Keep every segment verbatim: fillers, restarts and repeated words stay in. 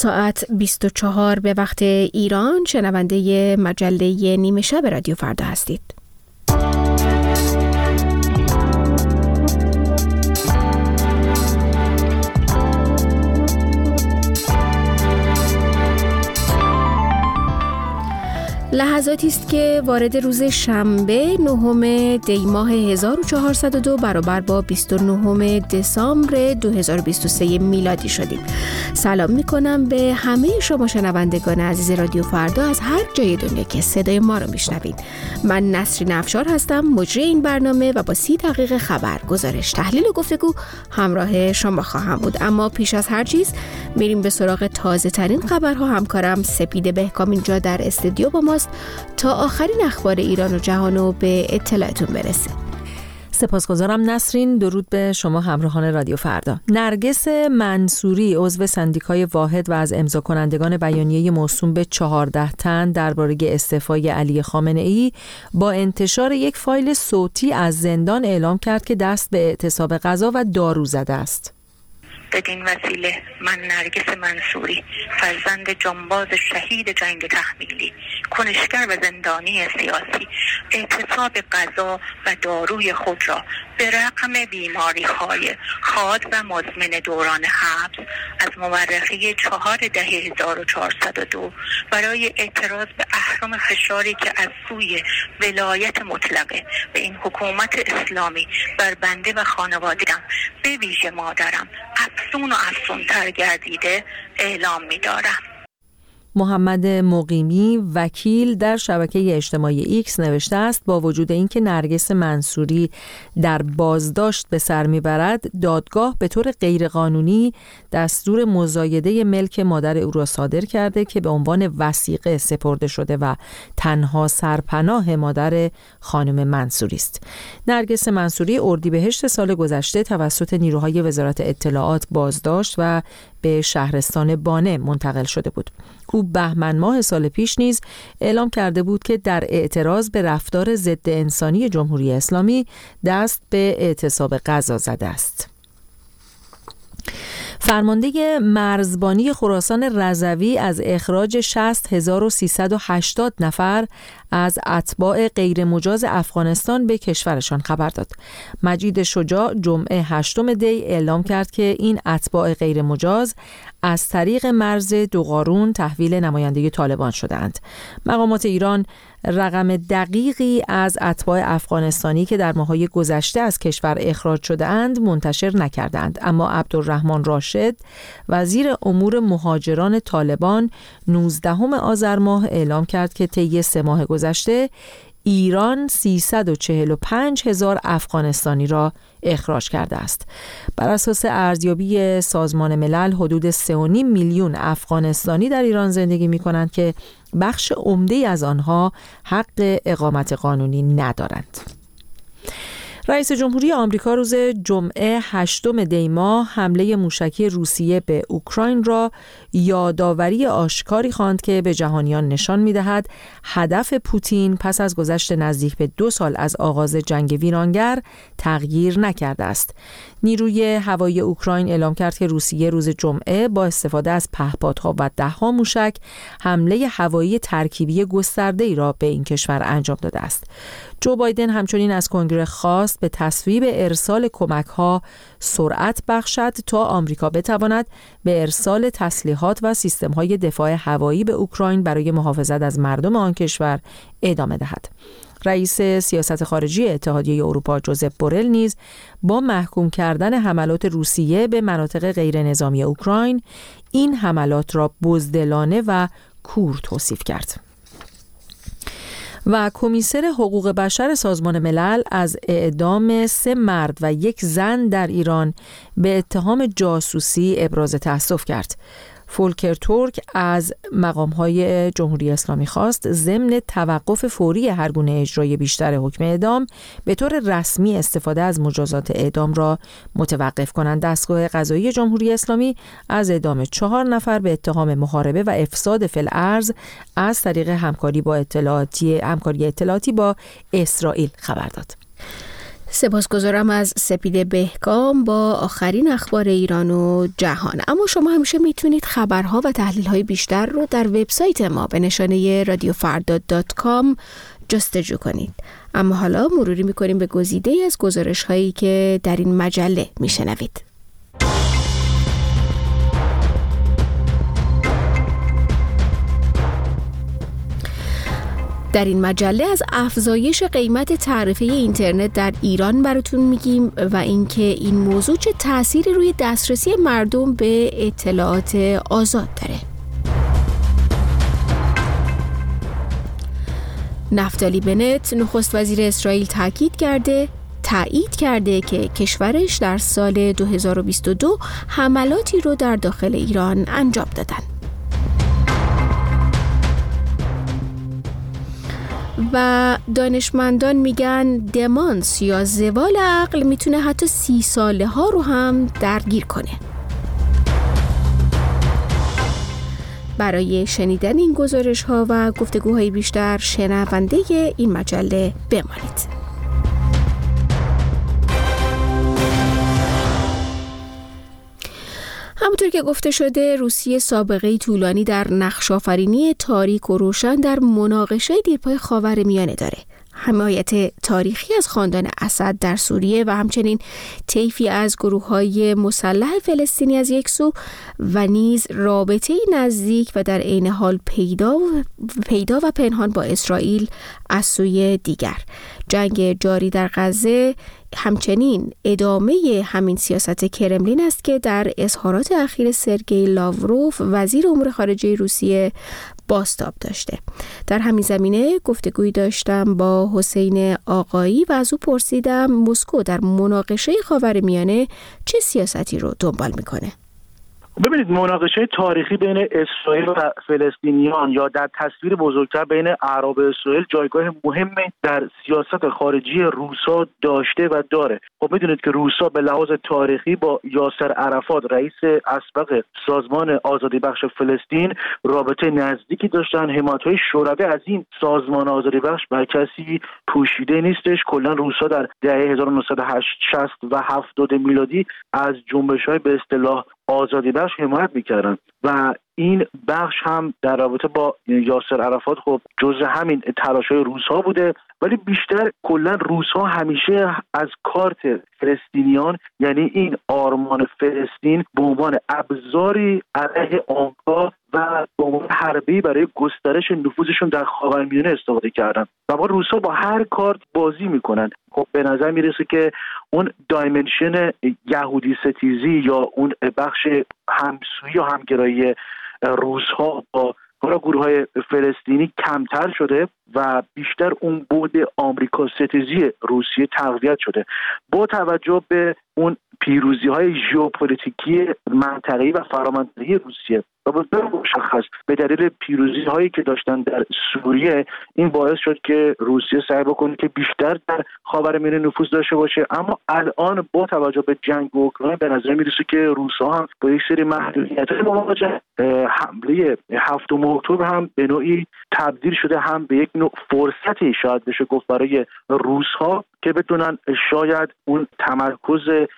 ساعت بیست و چهار به وقت ایران. شنونده مجله نیمه شب رادیو فردا هستید. لحظاتی است که وارد روز شنبه نهم دی ماه هزار و چهارصد و دو برابر با بیست و نهم دسامبر دو هزار و بیست و سه میلادی شدیم. سلام میکنم به همه شما شنوندگان عزیز رادیو فردا از هر جای دنیا که صدای ما رو میشنوید. من نسرین افشار هستم، مجری این برنامه و با سی دقیقه خبر، گزارش، تحلیل و گفتگو همراه شما خواهم بود. اما پیش از هر چیز میریم به سراغ تازه ترین خبرها. همکارم سپید بهکام اینجا در استودیو با ماست تا آخرین اخبار ایران و جهان رو به اطلاعتون برسه. سپاسگزارم نسرین. درود به شما همراهان رادیو فردا. نرگس منصوری عضو سندیکای واحد و از امضا کنندگان بیانیه موسوم به چهارده تن درباره استعفای علی خامنه‌ای با انتشار یک فایل صوتی از زندان اعلام کرد که دست به اعتصاب غذا و دارو زده است. بدین وسیله من نرگس منصوری، فرزند جانباز شهید جنگ تحمیلی، کنشگر و زندانی سیاسی، اعتصاب غذا و داروی خود را به رغم بیماری‌های حاد و مزمن دوران حبس از مورخه چهار دهه هزار و چهارصد و دو برای اعتراض به اهرم فشاری که از سوی ولایت مطلقه به این حکومت اسلامی بر بنده و خانواده‌ام به ویژه مادرم افزون و افزون‌تر گردیده اعلام می‌دارم. محمد مقیمی وکیل در شبکه اجتماعی ایکس نوشته است با وجود اینکه نرگس منصوری در بازداشت به سر میبرد، دادگاه به طور غیرقانونی دستور مزایده ملک مادر او را صادر کرده که به عنوان وثیقه سپرده شده و تنها سرپناه مادر خانم منصوری است. نرگس منصوری اردیبهشت سال گذشته توسط نیروهای وزارت اطلاعات بازداشت و به شهرستان بانه منتقل شده بود. او بهمن ماه سال پیش نیز اعلام کرده بود که در اعتراض به رفتار ضد انسانی جمهوری اسلامی دست به اعتصاب غذا زده است. فرمانده مرزبانی خراسان رضوی از اخراج شصت هزار و سیصد و هشتاد نفر از اتباع غیرمجاز افغانستان به کشورشان خبر داد. مجید شجاع جمعه هشتم دی اعلام کرد که این اتباع غیرمجاز از طریق مرز دوقارون تحویل نماینده طالبان شدند. مقامات ایران رقم دقیقی از اتباع افغانستانی که در ماه‌های گذشته از کشور اخراج شده اند منتشر نکردند، اما عبدالرحمن راشد وزیر امور مهاجران طالبان نوزدهم آذر ماه اعلام کرد که طی سه ماه گذشته ایران سیصد و چهل و پنج هزار افغانستانی را اخراج کرده است. بر اساس ارزیابی سازمان ملل حدود سه و نیم میلیون افغانستانی در ایران زندگی می کنند که بخش عمده‌ای از آنها حق اقامت قانونی ندارند. رئیس جمهوری آمریکا روز جمعه هشتم دی ماه حمله موشکی روسیه به اوکراین را یادآوری آشکاری خواند که به جهانیان نشان می‌دهد هدف پوتین پس از گذشت نزدیک به دو سال از آغاز جنگ ویرانگر تغییر نکرده است. نیروی هوایی اوکراین اعلام کرد که روسیه روز جمعه با استفاده از پهپادها و ده‌ها موشک حمله هوایی ترکیبی گسترده‌ای را به این کشور انجام داده است. جو بایدن همچنین از کنگره خواست به تصویب ارسال کمک‌ها سرعت بخشد تا آمریکا بتواند به ارسال تسلیحات و سیستم‌های دفاع هوایی به اوکراین برای محافظت از مردم آن کشور ادامه دهد. رئیس سیاست خارجی اتحادیه اروپا جوزپ بورل نیز با محکوم کردن حملات روسیه به مناطق غیر نظامی اوکراین این حملات را بزدلانه و کور توصیف کرد. و کمیسر حقوق بشر سازمان ملل از اعدام سه مرد و یک زن در ایران به اتهام جاسوسی ابراز تأسف کرد. فولکر تورک از مقام‌های جمهوری اسلامی خواست ضمن توقف فوری هر گونه اجرای بیشتر حکم اعدام به طور رسمی استفاده از مجازات اعدام را متوقف کنند. دستگاه قضایی جمهوری اسلامی از اعدام چهار نفر به اتهام محاربه و افساد فی الارض از طریق همکاری با اطلاعاتی همکاری اطلاعاتی با اسرائیل خبر داد. سپاسگزارم از سپیده بهگام با آخرین اخبار ایران و جهان. اما شما همیشه میتونید خبرها و تحلیل‌های بیشتر رو در وبسایت ما به نشانه رادیو فردا دات کام جستجو کنید. اما حالا مروری میکنیم به گزیده‌ای از گزارش‌هایی که در این مجله میشنوید. در این مجله از افزایش قیمت تعرفه اینترنت در ایران براتون میگیم و اینکه این موضوع چه تأثیری روی دسترسی مردم به اطلاعات آزاد داره. نفتالی بنت نخست وزیر اسرائیل تاکید کرده تایید کرده که کشورش در سال دو هزار و بیست و دو حملاتی رو در داخل ایران انجام دادن. و دانشمندان میگن دمانس یا زوال عقل میتونه حتی سی ساله ها رو هم درگیر کنه. برای شنیدن این گزارش ها و گفتگوهای بیشتر شنونده این مجله بمانید. همونطور که گفته شده روسیه سابقه طولانی در نقش‌آفرینی تاریک و روشن در مناقشه دیرپای خاورمیانه داره. حمایت تاریخی از خاندان اسد در سوریه و همچنین طیفی از گروه‌های مسلح فلسطینی از یک سو و نیز رابطه نزدیک و در عین حال پیدا و پیدا و پنهان با اسرائیل از سوی دیگر. جنگ جاری در غزه همچنین ادامه همین سیاست کرملین است که در اظهارات اخیر سرگئی لاوروف وزیر امور خارجه روسیه بازتاب داشته. در همین زمینه گفتگویی داشتم با حسین آقایی و از او پرسیدم مسکو در مناقشه خاورمیانه چه سیاستی رو دنبال میکنه. ببینید، مناقشه تاریخی بین اسرائیل و فلسطینیان یا در تصویر بزرگتر بین اعراب اسرائیل جایگاه مهمی در سیاست خارجی روسا داشته و داره. خب میدونید که روسا به لحاظ تاریخی با یاسر عرفات رئیس اسبق سازمان آزادی بخش فلسطین رابطه نزدیکی داشتن. حمایت‌های شوروی از این سازمان آزادی بخش بر کسی پوشیده نیستش. کلا روسا در دهه هزار و نهصد و شصت و هفتاد میلادی از جنبش‌های به اصطلاح آزادی بخش حمایت میکردن و این بخش هم در رابطه با یاسر عرفات خب جزء همین تلاش‌های روس‌ها بوده، ولی بیشتر کلا روس‌ها همیشه از کارت فلسطینیان، یعنی این آرمان فلسطین، به عنوان ابزاری علیه آنها و به عنوان حربه‌ای برای گسترش نفوذشون در خاورمیانه استفاده کردن و با روس‌ها با هر کارت بازی میکنن. خب به نظر میرسه که اون دایمنشن یهودی ستیزی یا اون بخش همسویی و همگرایی روس‌ها با گروه‌های فلسطینی کمتر شده و بیشتر اون بعد آمریکا ستیزی روسیه تقویت شده. با توجه به اون پیروزی‌های ژئوپلیتیکی منطقه‌ای و فرامنطقه‌ای روسیه و به طور مشخص به دلیل پیروزی‌هایی که داشتن در سوریه، این باعث شد که روسیه سعی بکنه که بیشتر در خاورمیانه نفوذ داشته باشه. اما الان با توجه به جنگ اوکراین به نظر میرسه که روس‌ها هم با یک سری محدودیت‌های مواجه. حمله هفتم اکتبر هم به نوعی تبدیل شده هم به یک نوع فرصتی شاید بشه گفت برای روس‌ها که بتونن شاید اون تمرکز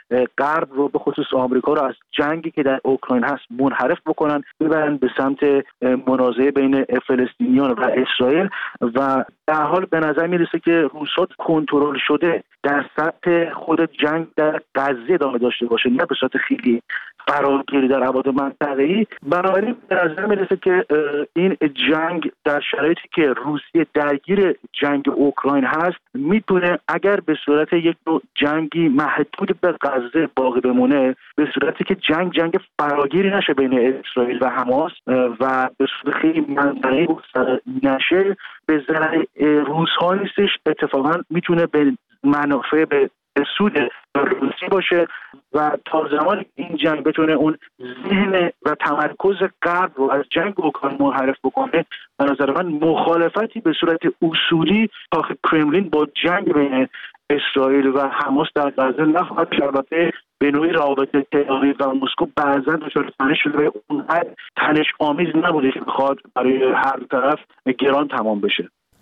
غرب رو به خصوص آمریکا رو از جنگی که در اوکراین هست منحرف بکنن، ببرن به سمت منازعه بین فلسطینیان و اسرائیل و در حال به نظر میرسه که روس‌ها کنترل شده در سطح خود جنگ در غزه ادامه داشته باشه، نه به صورت خیلی فراگیری در ابعاد منطقه‌ای. بنابراین به نظر میرسه که این جنگ در شرایطی که روسیه درگیر جنگ اوکراین هست میتونه اگر به صورت یک نوع جنگی محدود به غزه باقی بمونه، به صورتی که جنگ جنگ فراگیری نشه بین اسرائیل و حماس و به صورت خیلی منطقه‌ای نشه، به ضرر روس‌ها نیستش، اتفاقا میتونه به منافع به سود روسی باشه و تا زمانی این جنگ بتونه اون ذهن و تمرکز غرب رو از جنگ اوکراین منحرف بکنه، به نظر من مخالفتی به صورت اصولی تا کرملین با جنگ بین اسرائیل و حماس در غزه نخواهد شد. البته به نوعی رابطه تل‌آویو و مسکو بعضا دچار تنش شده و اونقدر تنش آمیز نبوده که بخواد برای هر طرف گران تمام بشه.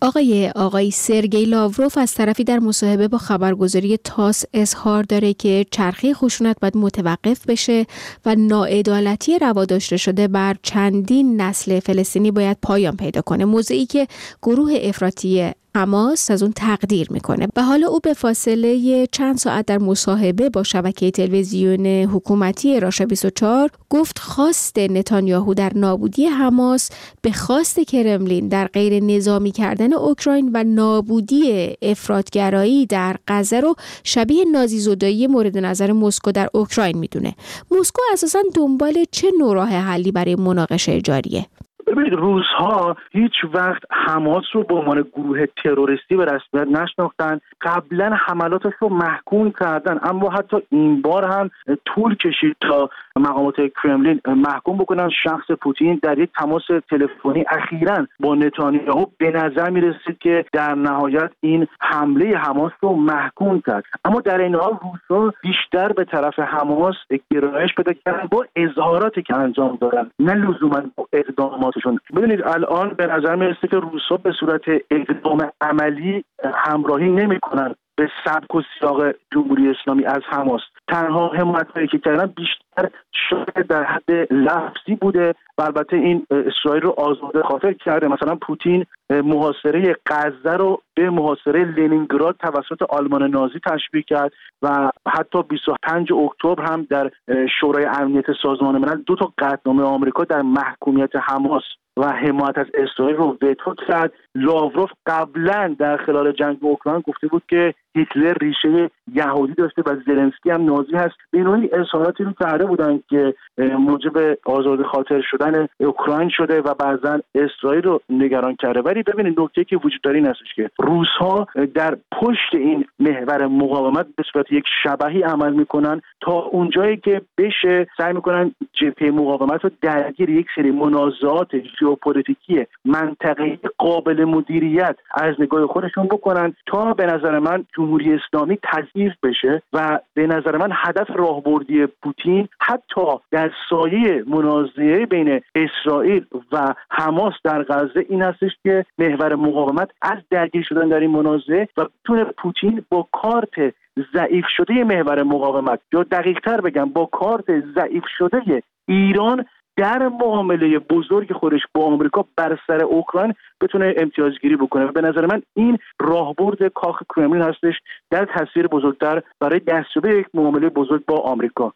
آقای آقای سرگئی لاوروف از طرفی در مصاحبه با خبرگزاری تاس اظهار داره که چرخه خشونت باید متوقف بشه و ناعدالتی روا داشته شده بر چندین نسل فلسطینی باید پایان پیدا کنه، موضعی که گروه افراطی حماس از اون تقدیر میکنه. و حالا او به فاصله چند ساعت در مصاحبه با شبکه تلویزیون حکومتی راشا بیست و چهار گفت خواست نتانیاهو در نابودی حماس به خواست کرملین در غیر نظامی کردن اوکراین و نابودی افراطگرایی در غزه رو شبیه نازیزدایی مورد نظر مسکو در اوکراین میدونه. مسکو اساساً دنبال چه نوع راه حلی برای مناقشه جاریه؟ ببینید، روزها هیچ وقت حماس رو به عنوان گروه تروریستی به رسمیت نشناختن. قبلا حملاتش رو محکوم کردن، اما حتی این بار هم طول کشید تا مقامات کرملین محکوم بکنن شخص پوتین. در یک تماس تلفنی اخیراً با نتانیاهو به نظر می رسید که در نهایت این حمله حماس رو محکوم کرد، اما در این حال روزها بیشتر به طرف حماس گرایش پیدا کردن با اظهاراتی که انجام دادن، نه لزوما با اقدامات. ببینید، الان به نظر میرسه که روس‌ها به صورت اقدام عملی همراهی نمی‌کنن به سبک و سیاق جمهوری اسلامی از حماس. تنها حمایت‌هایی که کردن بیشتر شده در حد لفظی بوده و البته این اسرائیل رو آزاده خاطر کرده. مثلا پوتین محاصره غزه رو به محاصره لنینگراد توسط آلمان نازی تشبیه کرد و حتی بیست و پنجم اکتبر هم در شورای امنیت سازمان ملل دو تا قطعنامه آمریکا در محکومیت حماس و حمایت از اسرائیل رو وتو کرد. لاوروف قبلا در خلال جنگ اوکراین گفته بود که هیتلر ریشه یهودی داشته و زلنسکی هم نازی هست. به نوعی اظهاراتی رو کرده بودن که موجب آزاده خاطر شدن اوکراین شده و بعضا اسرائیل رو نگران کرده. ولی ببینید، نکته که وجود داره این هستش که روس‌ها در پشت این محور مقاومت به صورت یک شبحی عمل میکنن تا اونجایی که بشه سعی میکنن جبهه مقاومت رو درگیر یک سری منازعات ژئوپلیتیکی منطقه‌ای قابل مدیریت از نگاه خودشون بکنن تا به نظر من جمهوری اسلامی تضعیف بشه و به نظر من هدف راهبردی پوتین حتی در سایه منازعه بین اسرائیل و حماس در غزه این هستش که محور مقاومت از درگیر شدن در این منازعه و بتونه پوتین با کارت ضعیف شده محور مقاومت، یا دقیق‌تر بگم با کارت ضعیف شده ایران در معامله بزرگ خودش با آمریکا بر سر اوکراین بتونه امتیازگیری بکنه. و به نظر من این راهبرد کاخ کرملین هستش در تصویر بزرگتر برای دستیابی یک معامله بزرگ با آمریکا.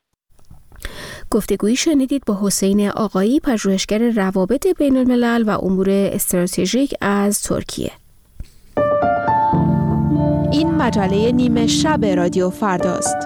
گفتگویی شنیدید با حسین آقایی، پژوهشگر روابط بین الملل و امور استراتژیک از ترکیه. این مجله نیمه شب رادیو فرداست.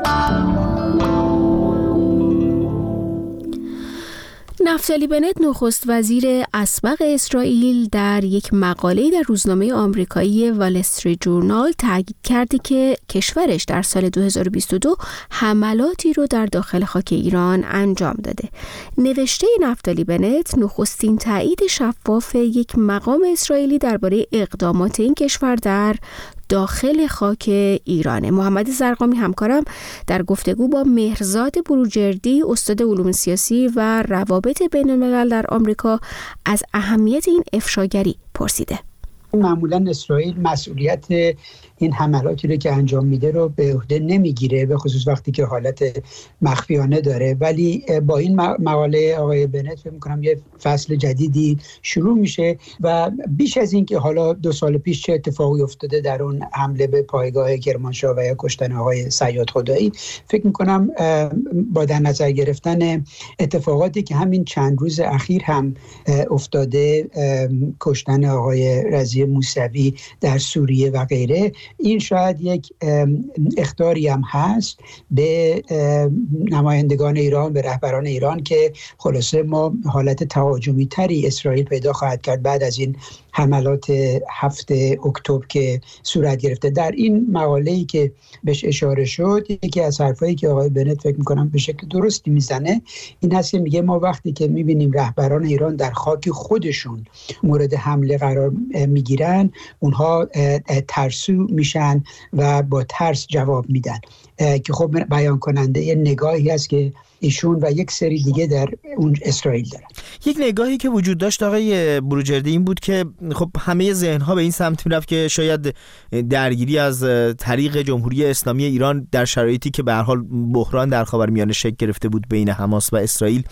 نفتالی بنت، نخست وزیر اسبق اسرائیل، در یک مقاله در روزنامه آمریکایی وال استریت جورنال تاکید کرده که کشورش در سال دو هزار و بیست و دو حملاتی رو در داخل خاک ایران انجام داده. نوشته نفتالی بنت نخستین تایید شفاف یک مقام اسرائیلی درباره اقدامات این کشور در داخل خاک ایرانه. محمد زرقامی همکارم در گفتگو با مهرزاد بروجردی، استاد علوم سیاسی و روابط بین الملل در آمریکا، از اهمیت این افشاگری پرسیده. معمولا اسرائیل مسئولیت این حملاتی رو که انجام میده رو به عهده نمیگیره، به خصوص وقتی که حالت مخفیانه داره، ولی با این مقاله آقای بنت فکر می‌کنم یه فصل جدیدی شروع میشه و بیش از این که حالا دو سال پیش چه اتفاقی افتاده در اون حمله به پایگاه کرمانشاه و یا کشتن آقای صیاد خدایی، فکر می‌کنم با در نظر گرفتن اتفاقاتی که همین چند روز اخیر هم افتاده، کشتن آقای رضی موسوی در سوریه و غیره، این شاید یک اخطاری هم هست به نمایندگان ایران، به رهبران ایران، که خلاصه ما حالت تهاجمی تری اسرائیل پیدا خواهد کرد بعد از این حملات هفته اکتبر که صورت گرفته. در این مقاله‌ای که بهش اشاره شد، یکی از حرفایی که آقای بنت فکر می‌کنم به شکل درستی میزنه این هست که میگه ما وقتی که می‌بینیم رهبران ایران در خاک خودشون مورد حمله قرار میگیرن، اونها ترسو میشن و با ترس جواب میدن، که خب بیان کننده یه نگاهی هست که ایشون و یک سری دیگه در اون اسرائیل دارن. یک نگاهی که وجود داشت آقای بروجردی این بود که خب همه ذهن‌ها به این سمت می‌رفت که شاید درگیری از طریق جمهوری اسلامی ایران در شرایطی که به هر حال بحران در خاورمیانه شکل گرفته بود بین حماس و اسرائیل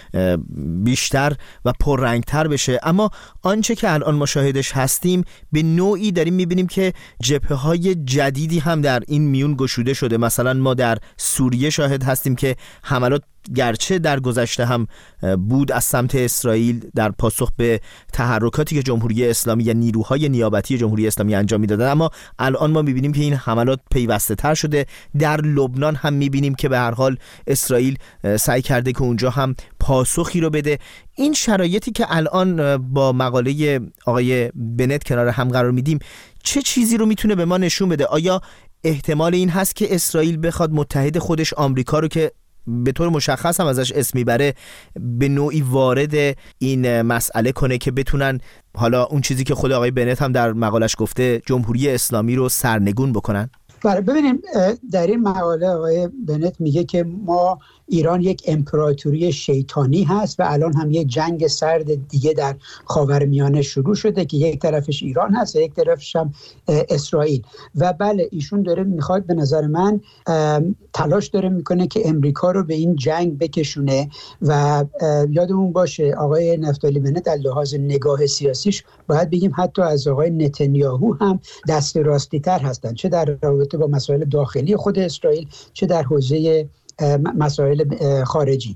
بیشتر و پررنگتر بشه، اما آنچه که الان ما شاهدش هستیم به نوعی داریم میبینیم که جبهه‌های جدیدی هم در این میون گشوده شده. مثلا ما در سوریه شاهد هستیم که حملات گرچه در گذشته هم بود از سمت اسرائیل در پاسخ به تحرکاتی که جمهوری اسلامی یا نیروهای نیابتی جمهوری اسلامی انجام میدادن، اما الان ما میبینیم که این حملات پیوسته تر شده. در لبنان هم میبینیم که به هر حال اسرائیل سعی کرده که اونجا هم پاسخی رو بده. این شرایطی که الان با مقاله آقای بنت کنار هم قرار میدیم چه چیزی رو میتونه به ما نشون بده؟ آیا احتمال این هست که اسرائیل بخواد متحد خودش آمریکا رو که به طور مشخص هم ازش اسم میبره به نوعی وارد این مسئله کنه که بتونن حالا اون چیزی که خود آقای بنت هم در مقالش گفته جمهوری اسلامی رو سرنگون بکنن؟ بله ببینیم در این مقاله آقای بنت میگه که ما ایران یک امپراتوری شیطانی هست و الان هم یک جنگ سرد دیگه در خاورمیانه شروع شده که یک طرفش ایران هست و یک طرفش هم اسرائیل. و بله ایشون داره میخواد به نظر من تلاش داره میکنه که امریکا رو به این جنگ بکشونه و یادمون باشه آقای نفتالی بنت در لحاظ نگاه سیاسیش باید بگیم حتی از آقای نتانیاهو هم دست راستی تر هستن، چه در رابطه با مسائل داخلی خود اسرائیل چه در حوزه مسائل خارجی.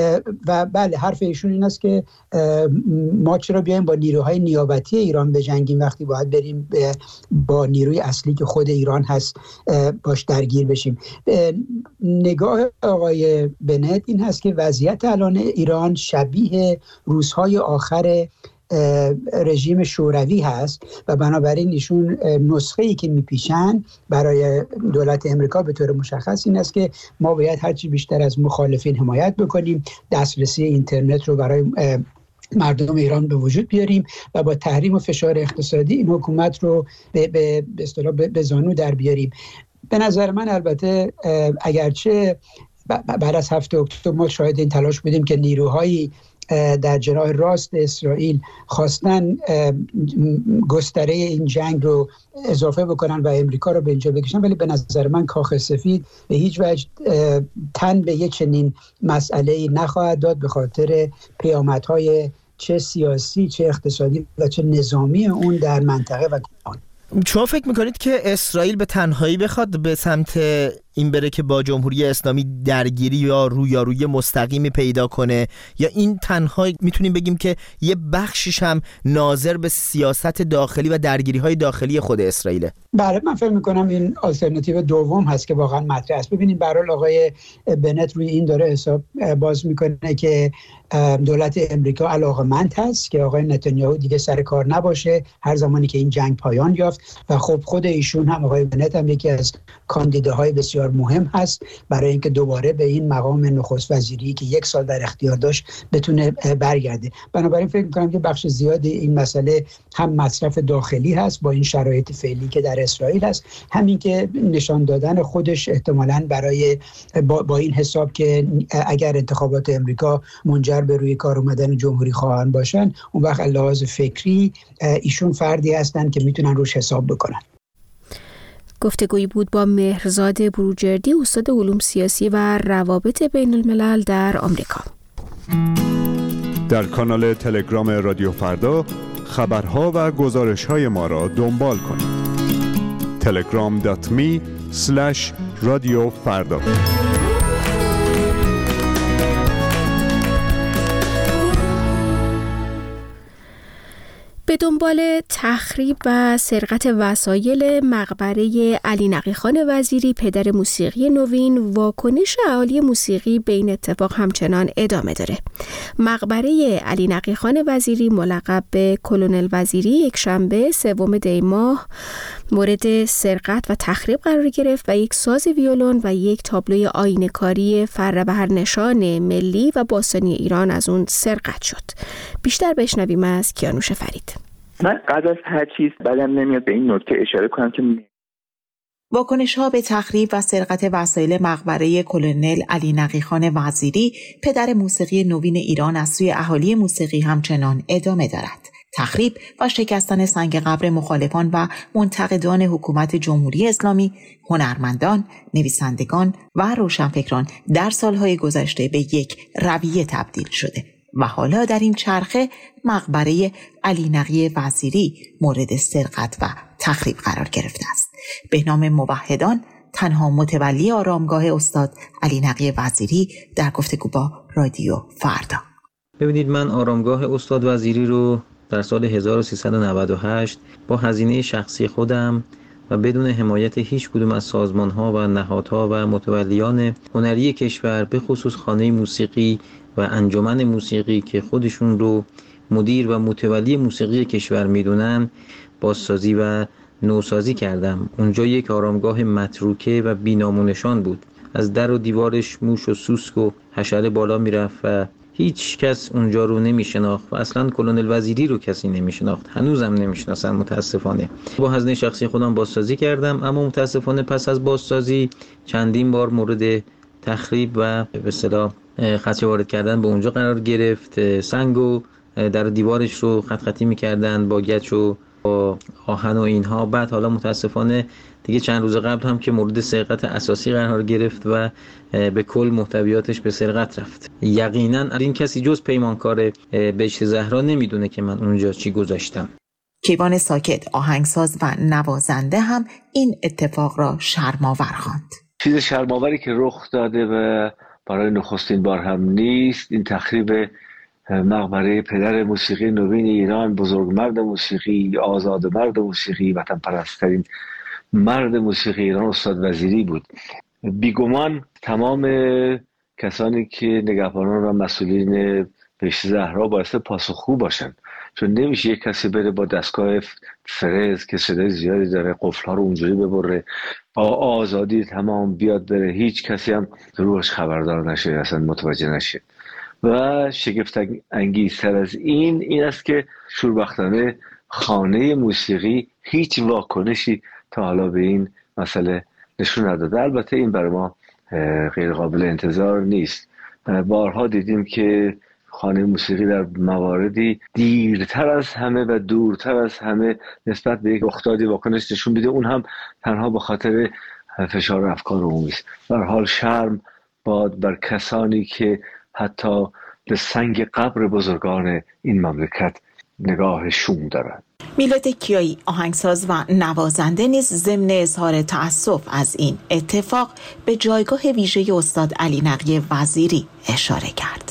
و بله حرف ایشون این است که ما چرا بیایم با نیروهای نیابتی ایران بجنگیم وقتی باید بریم با نیروی اصلی که خود ایران هست باش درگیر بشیم. نگاه آقای بنت این هست که وضعیت الان ایران شبیه روزهای آخر رژیم شوروی هست و بنابراین ایشون نسخه‌ای که میپیشن برای دولت امریکا به طور مشخص این است که ما باید هرچی بیشتر از مخالفین حمایت بکنیم، دسترسی اینترنت رو برای مردم ایران به وجود بیاریم و با تحریم و فشار اقتصادی این حکومت رو به به به اصطلاح به زانو در بیاریم. به نظر من البته اگرچه بعد از هفته اکتبر ما شاهد این تلاش بودیم که نیروهایی در جناح راست اسرائیل خواستن گستره این جنگ رو اضافه بکنن و امریکا رو به اینجا بکشن، ولی به نظر من کاخ سفید به هیچ وجه تن به یک چنین مسئله‌ای نخواهد داد به خاطر پیامدهای چه سیاسی چه اقتصادی و چه نظامی اون در منطقه و جهان. شما فکر میکنید که اسرائیل به تنهایی بخواد به سمت این بره که با جمهوری اسلامی درگیری یا رویارویی مستقیمی پیدا کنه، یا این تنها میتونیم بگیم که یه بخشش هم ناظر به سیاست داخلی و درگیری های داخلی خود اسرائیله؟ بله من فکر میکنم این آلترناتیو دوم هست که واقعا مطرح است. ببینید به هر حال آقای بنت روی این داره حساب باز میکنه که دولت امریکا علاقه‌مند هست که آقای نتانیاهو دیگه سر کار نباشه هر زمانی که این جنگ پایان یافت و خب خود ایشون هم آقای بنت هم یکی از کاندیداهای بسیار مهم هست برای اینکه دوباره به این مقام نخست وزیری که یک سال در اختیار داشت بتونه برگرده. بنابراین فکر می‌کنم که بخش زیادی این مسئله هم مصرف داخلی هست با این شرایط فعلی که در اسرائیل هست، همین که نشان دادن خودش احتمالاً برای با, با این حساب که اگر انتخابات امریکا منجر به روی کار اومدن جمهوری خواهان باشن اون وقت لحاظ فکری ایشون فردی هستن که میتونن روش حساب بکنن. گفتگویی بود با مهرزاد بروجردی، استاد علوم سیاسی و روابط بین الملل در آمریکا. در کانال تلگرام رادیو فردا خبرها و گزارش‌های ما را دنبال کنید. تلگرام دات می اسلش رادیو فردا. به دنبال تخریب و سرقت وسایل مقبره علی نقیخان وزیری پدر موسیقی نوین، واکنش اهالی موسیقی به این اتفاق همچنان ادامه داره. مقبره علی نقیخان وزیری ملقب به کلونل وزیری یک شنبه سوم دی ماه مورد سرقت و تخریب قرار گرفت و یک ساز ویولون و یک تابلوی آینه‌کاری فربهر نشان ملی و باستانی ایران از اون سرقت شد. بیشتر بشنویم از کیانوش فرید. من قبل از هر چیز بدم نمیاد به این نکته اشاره کنم که واکنش‌ها به تخریب و سرقت وسایل مقبره کلونل علی نقیخان وزیری، پدر موسیقی نوین ایران، از سوی اهالی موسیقی همچنان ادامه دارد. تخریب و شکستن سنگ قبر مخالفان و منتقدان حکومت جمهوری اسلامی، هنرمندان، نویسندگان و روشنفکران در سالهای گذشته به یک رویه تبدیل شده و حالا در این چرخه مقبره علی نقی وزیری مورد سرقت و تخریب قرار گرفته است. به نام موحدان، تنها متولی آرامگاه استاد علی نقی وزیری، در گفتگو با رادیو فردا. ببینید، من آرامگاه استاد وزیری رو در سال هزار و سیصد و نود و هشت با هزینه شخصی خودم و بدون حمایت هیچ کدوم از سازمان‌ها و نهادها و متولیان هنری کشور، به خصوص خانه موسیقی و انجمن موسیقی که خودشون رو مدیر و متولی موسیقی کشور میدونن، بازسازی و نوسازی کردم. اونجا یک آرامگاه متروکه و بی‌نام بود. از در و دیوارش موش و سوسک و حشره بالا میرفت و هیچ کس اونجا رو نمیشناخت و اصلا کلونل وزیری رو کسی نمیشناخت. هنوزم نمیشناسن متاسفانه. با هزینه شخصی خودم بازسازی کردم، اما متاسفانه پس از بازسازی چندین بار مورد تخریب و به اصطلاح خدشه وارد کردن به اونجا قرار گرفت. سنگ و در دیوارش رو خط خطی میکردن با گچ و با آهن و اینها. بعد حالا متاسفانه دیگه چند روز قبل هم که مورد سرقت اساسی قرار گرفت و به کل محتویاتش به سرقت رفت. یقینا این کسی جز پیمانکار بهشت زهرا نمیدونه که من اونجا چی گذاشتم. کیوان ساکت، آهنگساز و نوازنده، هم این اتفاق را شرم‌آور خواند. چیز شرم‌آوری که رخ داده و برای نخستین بار هم نیست، این تخریب مقبره پدر موسیقی نوین ایران، بزرگمرد موسیقی، آزادمرد موسیقی، وطن پرست‌ترین مرد موسیقی ایران استاد وزیری بود. بیگمان تمام کسانی که نگهبانان و مسئولین بهشت زهرا باعث پاسخگو باشن، چون نمیشه یک کسی بره با دستگاه فرز که صدای زیادی داره قفل‌ها رو اونجوری ببره با آزادی تمام بیاد بره، هیچ کسی هم روش خبردار نشه، اصلا متوجه نشه. و شگفت انگیزتر از این این است که شوربختانه خانه موسیقی هیچ واکنشی تا حالا به این مسئله نشون نداده. البته این برای ما غیر قابل انتظار نیست. بارها دیدیم که خانه موسیقی در مواردی دیرتر از همه و دورتر از همه نسبت به یک رخدادی واکنش نشون میده، اون هم تنها به خاطر فشار افکار عمومی است. به هر حال شرم باد بر کسانی که حتی به سنگ قبر بزرگان این مملکت نگاه شوم دارند. میلاد کیایی، آهنگساز و نوازنده، نیز ضمن اظهار تأسف از این اتفاق به جایگاه ویژه استاد علی نقی وزیری اشاره کرد.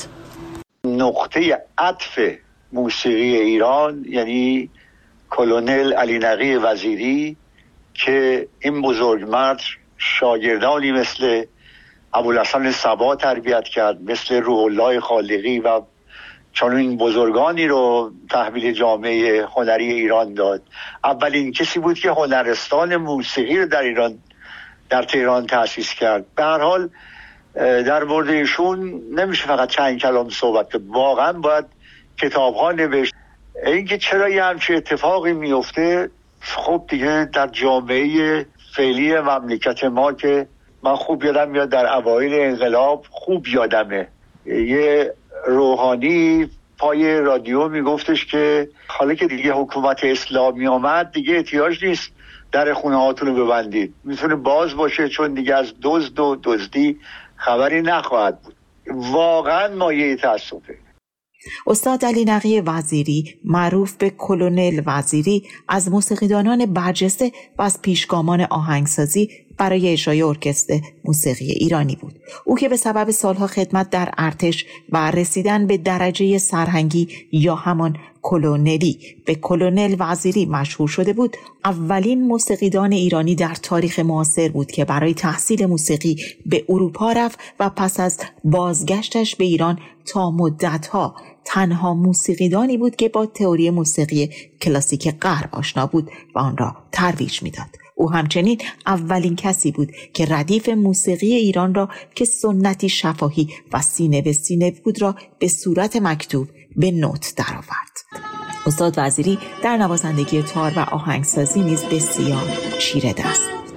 نقطه عطف موسیقی ایران یعنی کلونل علی نقی وزیری که این بزرگمرد شاگردانی مثل ابوالحسن صبا تربیت کرد، مثل روح الله خالقی و چون این بزرگانی رو تحویل جامعه هنری ایران داد. اولین کسی بود که هنرستان موسیقی رو در ایران در تهران تأسیس کرد. به هر حال در مورد ایشون نمیشه فقط چند کلام صحبت کرد، واقعا باید کتاب‌ها نوشت. اینکه چرا یه همچین اتفاقی میفته، خب دیگه در جامعه فعلی مملکت ما که من خوب یادم میاد در اوایل انقلاب، خوب یادمه یه روحانی پای رادیو میگفتش که حالا که دیگه حکومت اسلامی آمد دیگه احتیاج نیست در خونه هاتون رو ببندید، میتونه باز باشه چون دیگه از دزد و دزدی خبری نخواهد بود. واقعا مایه تأسفه. استاد علی نقی وزیری، معروف به کلونل وزیری، از موسیقیدانان برجسته و از پیشگامان آهنگسازی برای اجرای ارکستر موسیقی ایرانی بود. او که به سبب سالها خدمت در ارتش و رسیدن به درجه سرهنگی یا همان کلونلی به کلونل وزیری مشهور شده بود، اولین موسیقیدان ایرانی در تاریخ معاصر بود که برای تحصیل موسیقی به اروپا رفت و پس از بازگشتش به ایران تا مدتها تنها موسیقیدانی بود که با تئوری موسیقی کلاسیک غرب آشنا بود و آن را ترویج میداد. او همچنین اولین کسی بود که ردیف موسیقی ایران را که سنتی شفاهی و سینه به سینه بود را به صورت مکتوب به نوت درآورد. استاد وزیری در نوازندگی تار و آهنگسازی نیز بسیار چیره دست.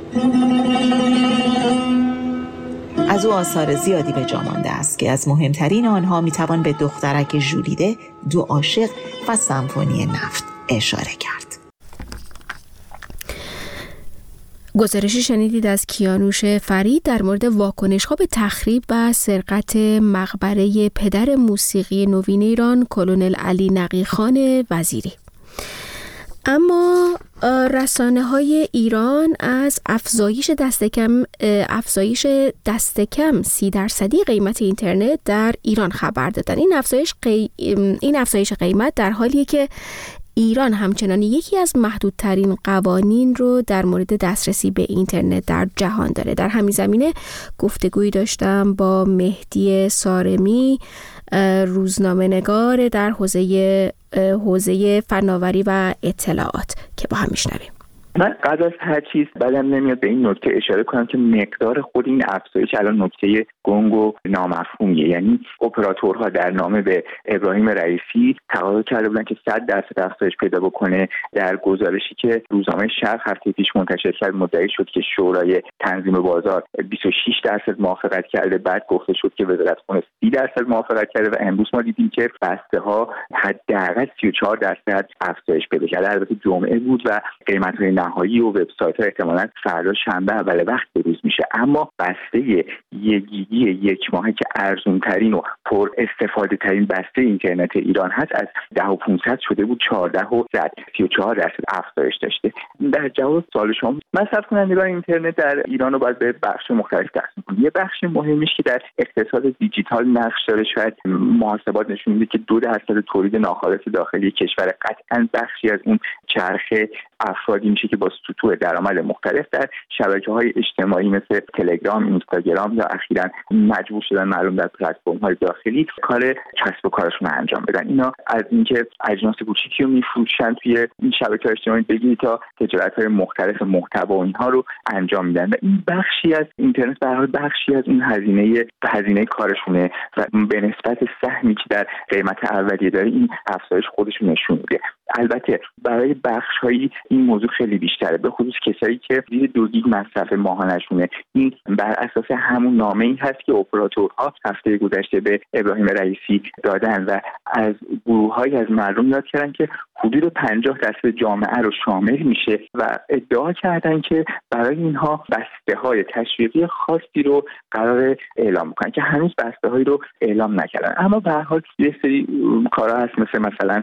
از او آثار زیادی به جا مانده است که از مهمترین آنها میتوان به دخترک ژولیده، دو عاشق و سمفونی نفت اشاره کرد. گزارشی شنیدید از کیانوش فرید در مورد واکنش‌ها به تخریب و سرقت مقبره پدر موسیقی نوین ایران کلونل علی نقی خان وزیری. اما رسانه‌های ایران از افزایش دست کم افزایش دست کم سی درصدی قیمت اینترنت در ایران خبر دادن. این افزایش قی... این افزایش قیمت در حالیه که ایران همچنان یکی از محدودترین قوانین رو در مورد دسترسی به اینترنت در جهان داره. در همین زمینه گفتگویی داشتم با مهدی سارمی، روزنامه‌نگار در حوزه حوزه فناوری و اطلاعات که با هم میشنویم. من قبل از هر چیز بدم نمیاد به این نکته اشاره کنم که مقدار خود این افزایش الان نکته گنگ و نامفهومیه. یعنی اپراتورها در نامه به ابراهیم رئیسی تقاضا کرده بودن که صد درصد افزایش پیدا بکنه. در گزارشی که روزنامه شرق هفته پیش منتشر کرد مدعی شد که شورای تنظیم بازار بیست و شش درصد موافقت کرده، بعد گفته شد که وزارت خونه سی درصد موافقت کرده و امروز ما دیدیم که بسته‌ها حداقل سی و چهار درصد افزایش پیدا کرده. البته جمعه بود و قیمت‌های نهایی و وبسایت‌ها احتمالاً فردا شنبه اول وقت بروز میشه، اما بسته یک گیگی یک ماهه که ارزان‌ترین و پر استفاده ترین بسته اینترنت ایران هست از ده و پانصد شده بود چهارده و صد سی و چهار درصد افزایش داشته. در جواب سوال شما، مصرف کنندگان اینترنت در ایران رو باید به بخش مختلف تقسیم کنیم. یه بخش مهمیش که در اقتصاد دیجیتال نقش داره، شاید محاسبات نشون میده که دو درصد تولید ناخالص داخلی کشور، قطعاً بخشی از اون چرخه افرادی میشه که با سطوح درآمد مختلف در شبکه‌های اجتماعی مثل تلگرام، اینستاگرام یا اخیراً مجبور شدن معلوم در پلتفرم‌های داخلی کار کسب و کارشون رو انجام بدن. اینا از اینکه اجناس کوچیکی رو میفروشن توی این شبکه‌های اجتماعی بگیرید تا تجارت‌های مختلف محتوا و اینها رو انجام میدن و این بخشی از اینترنت به هر حال بخشی از این هزینه هزینه کارشونه و به نسبت سهمی که در قیمت اولیه داره این افزایش خودشون نشون میده. البته برای بخش‌های این موضوع خیلی بیشتره، به خصوص کسایی که زیر دو گیگ مصرف ماهانه‌شونه. این بر اساس همون نامه‌ای هست که اپراتورها هفته گذشته به ابراهیم رئیسی دادن و از گروه‌هایی از مردم یاد کردن که حدود پنجاه درصد جامعه رو شامل میشه و ادعا کردن که برای اینها بسته‌های تشویقی خاصی رو قرار اعلام کنن که هنوز بسته‌هایی رو اعلام نکردن. اما به هر حال یه سری کارها هست مثل مثلا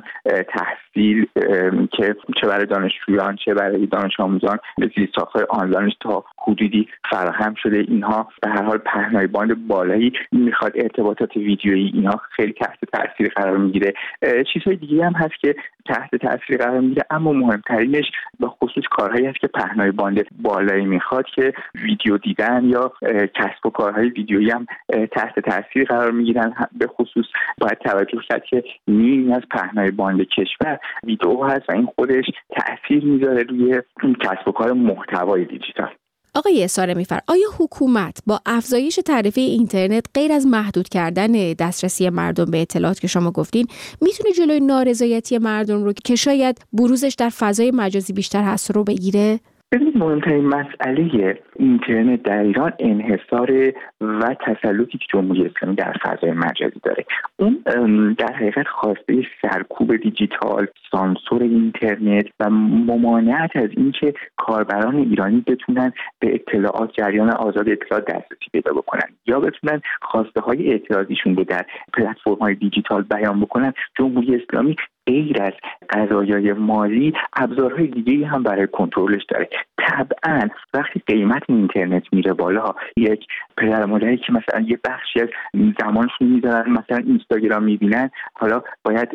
تحصیل که چه برای دانشجویان چه برای دانش آموزان زیرساخت‌های آنلاینش تا حدودی فراهم شده. اینها به هر حال پهنای باند بالایی میخواد، ارتباطات ویدیویی اینها خیلی تحت تاثیر قرار میگیره. چیزهای دیگه هم هست که تحت تاثیر قرار میگیره، اما مهمترینش به خصوص کارهایی هست که پهنای باند بالایی میخواد که ویدیو دیدن یا کسب و کارهای ویدیویی هم تحت تاثیر قرار میگیرن. به خصوص باید توجه کرد که نیمی از پهنای باند کشور ویدیو هست و این خودش تاثیر میذاره روی کسب و کار محتوای دیجیتال. آقای سارمی‌فر، آیا حکومت با افزایش تعرفه اینترنت غیر از محدود کردن دسترسی مردم به اطلاعات که شما گفتین میتونه جلوی نارضایتی مردم رو که شاید بروزش در فضای مجازی بیشتر هست رو بگیره؟ ببینید، مهمترین مسئله اینترنت در ایران انحصار و تسلطی که جمهوری اسلامی در فضای مجازی داره. اون در حقیقت خواسته سرکوب دیجیتال، سانسور اینترنت و ممانعت از اینکه کاربران ایرانی بتونن به اطلاعات، جریان آزاد اطلاعات دسترسی پیدا بکنن یا بتونن خواسته های اعتراضیشون رو در پلتفرم‌های دیجیتال بیان بکنن. جمهوری اسلامی غیر از قضایای مالی ابزارهای دیگه‌ای هم برای کنترلش داره. طبعاً وقتی قیمت اینترنت میره بالا، یک پدرمادری که مثلا یه بخشی از زمانشون میذارن مثلا اینستاگرام میبینن، حالا باید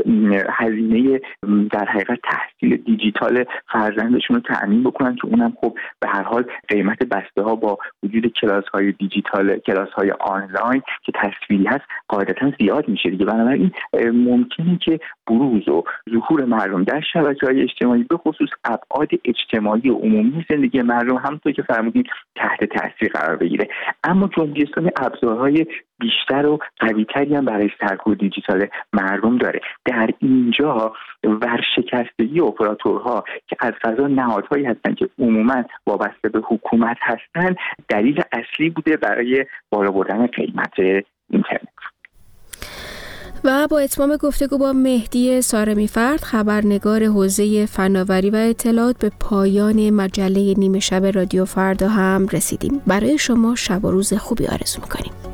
هزینه در حقیقت تحصیل دیجیتال فرزندشون رو تأمین بکنن که اونم خب به هر حال قیمت بسته ها با وجود کلاس های دیجیتال، کلاس های آنلاین که تصویری هست قاعدتا زیاد میشه دیگه. بنابراین ممکنه که بروز و ظهور مردم در شبکه‌های اجتماعی به خصوص ابعاد اجتماعی و عمومی زندگی زندگی مردم همونطور که فرمودید تحت تاثیر قرار بگیره. اما جمهوری اسلامی ابزارهای بیشتر و قوی‌تری هم برای سرکوب دیجیتال مردم داره. در اینجا ورشکستگی اپراتورها که از قضا نهادهایی هستن که عموما وابسته به حکومت هستن دلیل اصلی بوده برای بالا بردن قیمت اینترنت. و با اتمام گفتگو با مهدی سارمی فرد، خبرنگار حوزه فناوری و اطلاعات، به پایان مجله نیمه شب رادیو فردا هم رسیدیم. برای شما شب و روز خوبی آرزو می‌کنیم.